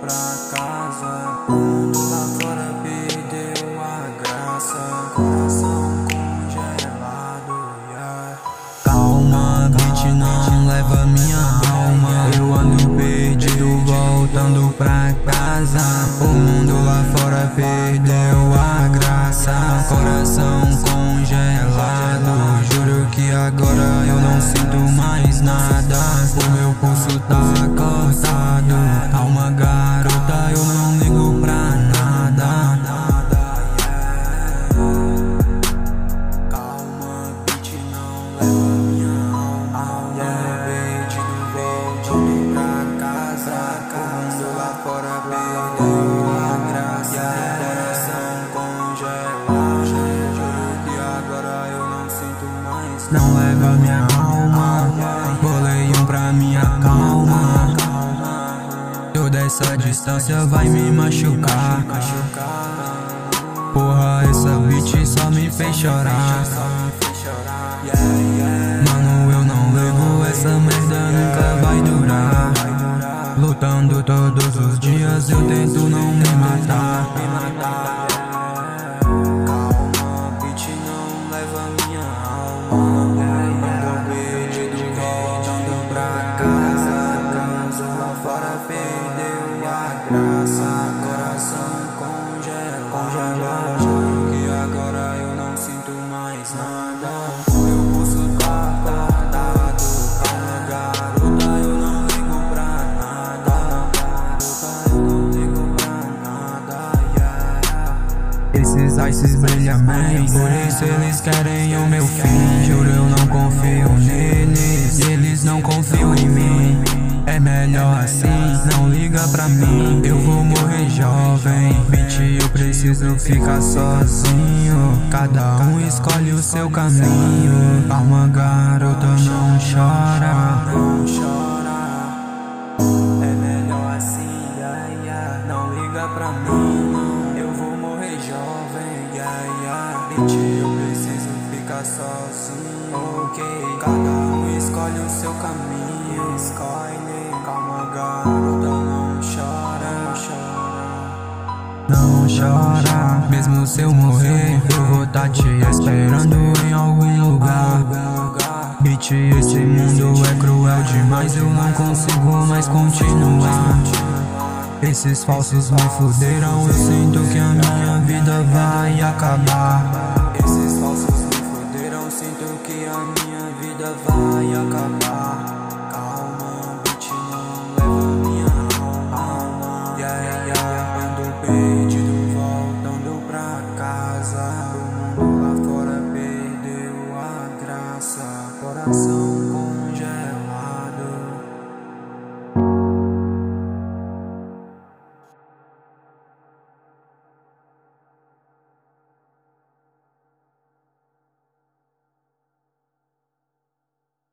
pra casa. O mundo lá fora perdeu a graça. Coração congelado, yeah. Calma, bitch, não leva minha alma. Eu ando perdido, voltando pra casa. O mundo lá fora perdeu a graça. Coração congelado. Juro que agora eu não sinto mais nada. O meu pulso tá cortado. Calma, garota, eu não ligo pra nada. Calma, bitch, não leva minha alma. Perdido, voltando pra casa. O mundo lá fora perdeu a graça. Coração congelado. Juro que agora eu não sinto mais. Não leva minha alma. Bolei pra minha calma. Toda essa distância vai me machucar. Porra, essa bitch só me fez chorar. Mano, eu não ligo, essa merda nunca vai durar. Lutando todos os dias, eu tento não me matar. Calma, bitch, não leva minha alma. Ando perdido, voltando pra casa. Lá fora perdeu a graça. Coração congelado. Juro que agora eu não sinto mais nada. Meu pulso tá cortado. Calma, garota, eu não ligo pra nada. Garota, eu não ligo pra nada, yeah. Esses ices brilham bem, por isso eles querem o meu fim. Juro, eu não confio neles, e eles não confiam em mim. É melhor assim, não liga pra mim. Eu vou morrer jovem, bitch, eu preciso ficar sozinho. Cada um escolhe o seu caminho. Calma, garota, não chora. Não chora. É melhor assim, yeah, yeah. Não liga pra mim, não. Eu vou morrer jovem, yeah, yeah. Bitch, eu preciso ficar sozinho. Ok, cada um escolhe o seu caminho. Escolhe, calma, garota, não chora, chora. Não chora, mesmo se eu morrer, eu vou tá te esperando em algum lugar. Bitch, esse mundo é cruel demais, eu não consigo mais continuar. Esses falsos me fuderam, eu sinto que a minha vida vai acabar. Esses falsos me fuderam, sinto que a minha vida vai acabar. Calma, bitch, não leva minha alma. Yeah, yeah, ando perdido, voltando pra casa. O mundo